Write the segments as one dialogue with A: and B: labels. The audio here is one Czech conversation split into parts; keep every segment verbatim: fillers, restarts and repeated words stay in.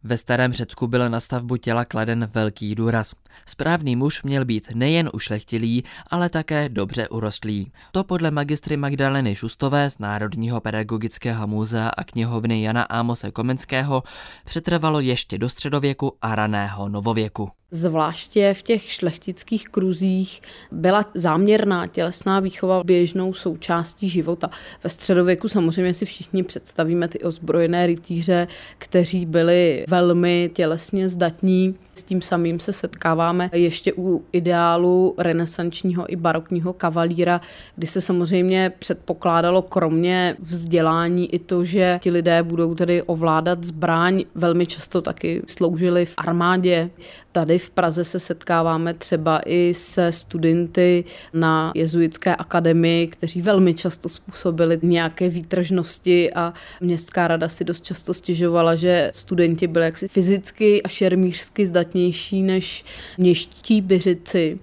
A: Ve starém Řecku byl na stavbu těla kladen velký důraz. Správný muž měl být nejen ušlechtilý, ale také dobře urostlý. To podle magistry Magdaleny Šustové z Národního pedagogického muzea a knihovny Jana Ámose Komenského přetrvalo ještě do středověku a raného novověku.
B: Zvláště v těch šlechtických kruzích byla záměrná tělesná výchova běžnou součástí života. Ve středověku samozřejmě si všichni představíme ty ozbrojené rytíře, kteří byli velmi tělesně zdatní. S tím samým se setkáváme ještě u ideálu renesančního i barokního kavalíra, kdy se samozřejmě předpokládalo kromě vzdělání i to, že ti lidé budou tedy ovládat zbraň, velmi často taky sloužili v armádě. Tady v Praze se setkáváme třeba i se studenty na jezuitské akademii, kteří velmi často způsobili nějaké výtržnosti a městská rada si dost často stěžovala, že studenti byli jaksi fyzicky a šermířsky zdatnější než městští byřici.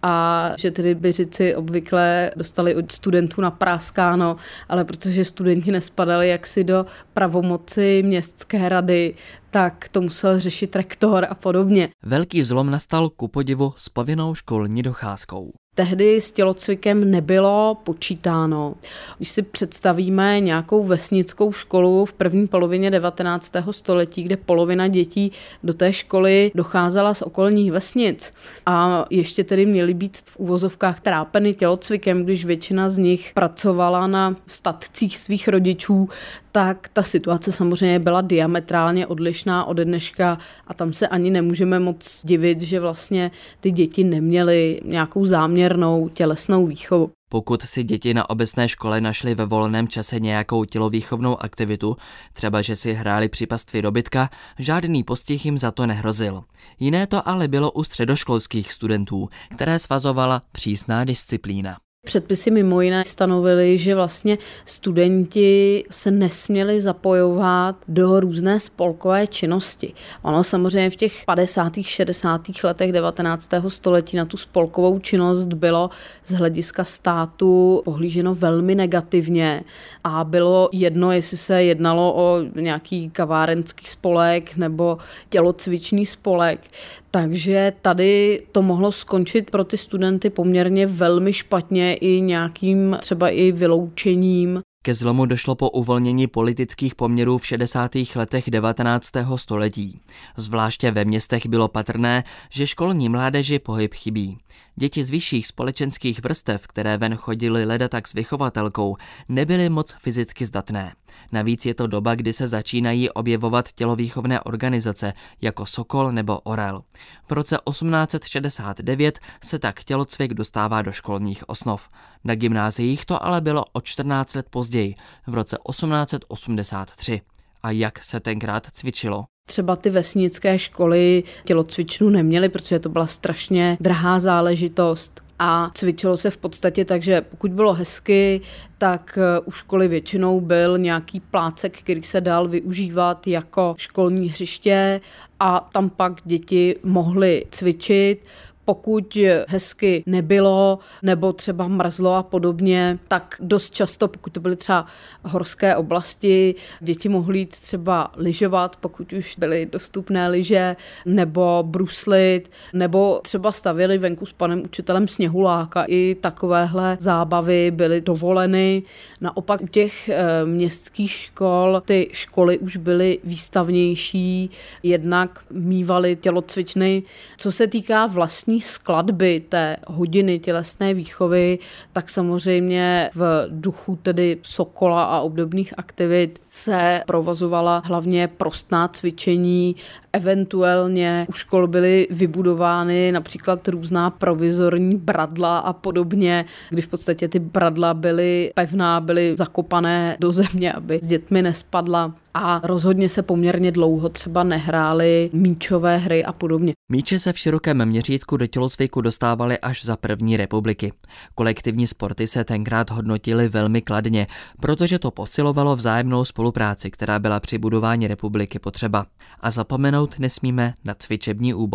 B: A že tedy byřici obvykle dostali od studentů napráskáno, ale protože studenti nespadali jaksi do pravomoci městské rady, tak to musel řešit rektor a podobně.
A: Velký zlom nastal ku podivu s povinnou školní docházkou.
B: Tehdy s tělocvikem nebylo počítáno. Když si představíme nějakou vesnickou školu v první polovině devatenáctého století, kde polovina dětí do té školy docházela z okolních vesnic a ještě tedy měly být v uvozovkách trápeny tělocvikem, když většina z nich pracovala na statcích svých rodičů, tak ta situace samozřejmě byla diametrálně odlišná ode dneška a tam se ani nemůžeme moc divit, že vlastně ty děti neměly nějakou záměrnou tělesnou výchovu.
A: Pokud si děti na obecné škole našly ve volném čase nějakou tělovýchovnou aktivitu, třeba že si hráli při pastvi dobytka, žádný postih jim za to nehrozil. Jiné to ale bylo u středoškolských studentů, které svazovala přísná disciplína.
B: Předpisy mimo jiné stanovily, že vlastně studenti se nesměli zapojovat do různé spolkové činnosti. Ono samozřejmě v těch padesátých šedesátých letech devatenáctého století na tu spolkovou činnost bylo z hlediska státu pohlíženo velmi negativně a bylo jedno, jestli se jednalo o nějaký kavárenský spolek nebo tělocvičný spolek. Takže tady to mohlo skončit pro ty studenty poměrně velmi špatně i nějakým třeba i vyloučením.
A: Ke zlomu došlo po uvolnění politických poměrů v šedesátých letech devatenáctého století. Zvláště ve městech bylo patrné, že školní mládeži pohyb chybí. Děti z vyšších společenských vrstev, které ven chodily ledatak s vychovatelkou, nebyly moc fyzicky zdatné. Navíc je to doba, kdy se začínají objevovat tělovýchovné organizace jako Sokol nebo Orel. V roce osmnáct set šedesát devět se tak tělocvik dostává do školních osnov. Na gymnáziích to ale bylo o čtrnáct let později, v roce osmnáct set osmdesát tři. A jak se tenkrát cvičilo?
B: Třeba ty vesnické školy tělocvičnu neměly, protože to byla strašně drahá záležitost. A cvičilo se v podstatě tak, že pokud bylo hezky, tak u školy většinou byl nějaký plácek, který se dal využívat jako školní hřiště a tam pak děti mohly cvičit. Pokud hezky nebylo nebo třeba mrzlo a podobně, tak dost často, pokud to byly třeba horské oblasti, děti mohly jít třeba lyžovat, pokud už byly dostupné lyže, nebo bruslit, nebo třeba stavěli venku s panem učitelem sněhuláka. I takovéhle zábavy byly dovoleny. Naopak u těch městských škol ty školy už byly výstavnější, jednak mívaly tělocvičny. Co se týká vlastní skladby té hodiny tělesné výchovy, tak samozřejmě v duchu tedy Sokola a obdobných aktivit se provozovala hlavně prostná cvičení, eventuálně u škol byly vybudovány například různá provizorní bradla a podobně, kdy v podstatě ty bradla byly pevná, byly zakopané do země, aby s dětmi nespadla. A rozhodně se poměrně dlouho třeba nehrály míčové hry a podobně.
A: Míče se v širokém měřítku do tělocviku dostávaly až za první republiky. Kolektivní sporty se tenkrát hodnotily velmi kladně, protože to posilovalo vzájemnou spolupráci, která byla při budování republiky potřeba. A zapomenout nesmíme na cvičební úbor.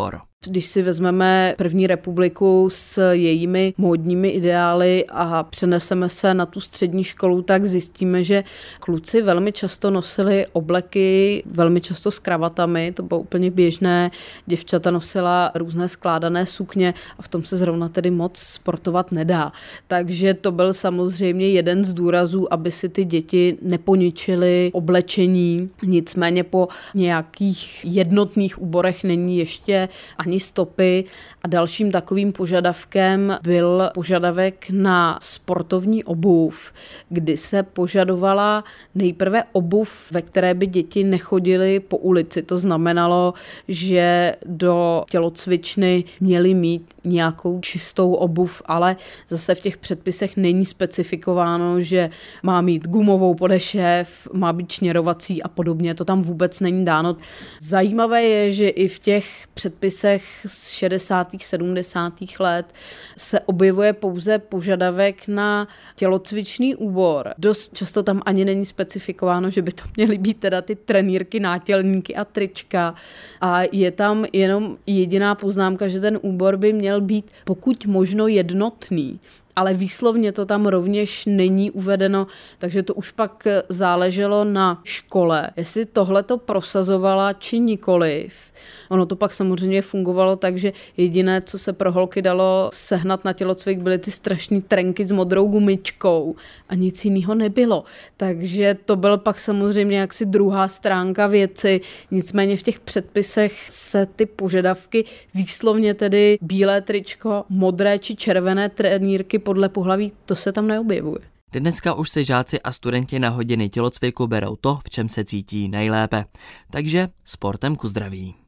B: Když si vezmeme první republiku s jejími módními ideály a přeneseme se na tu střední školu, tak zjistíme, že kluci velmi často nosili obleky, velmi často s kravatami, to bylo úplně běžné, děvčata nosila různé skládané sukně a v tom se zrovna tedy moc sportovat nedá. Takže to byl samozřejmě jeden z důrazů, aby si ty děti neponičily oblečení, nicméně po nějakých jednotných úborech není ještě ani stopy a dalším takovým požadavkem byl požadavek na sportovní obuv, kdy se požadovala nejprve obuv, ve které by děti nechodily po ulici. To znamenalo, že do tělocvičny měly mít nějakou čistou obuv, ale zase v těch předpisech není specifikováno, že má mít gumovou podešev, má být šněrovací a podobně. To tam vůbec není dáno. Zajímavé je, že i v těch předpisech z šedesátých sedmdesátých let se objevuje pouze požadavek na tělocvičný úbor. Dost často tam ani není specifikováno, že by to měly být teda ty trenýrky, nátělníky a trička. A je tam jenom jediná poznámka, že ten úbor by měl být pokud možno jednotný. Ale výslovně to tam rovněž není uvedeno, takže to už pak záleželo na škole, jestli tohle to prosazovala či nikoliv. Ono to pak samozřejmě fungovalo tak, že jediné, co se pro holky dalo sehnat na tělocvik, byly ty strašný trenky s modrou gumičkou a nic jiného nebylo. Takže to byl pak samozřejmě jaksi druhá stránka věci, nicméně v těch předpisech se ty požadavky výslovně tedy bílé tričko, modré či červené trenýrky podle pohlaví, to se tam neobjevuje.
A: Dneska už si žáci a studenti na hodiny tělocviku berou to, v čem se cítí nejlépe. Takže sportem ku zdraví.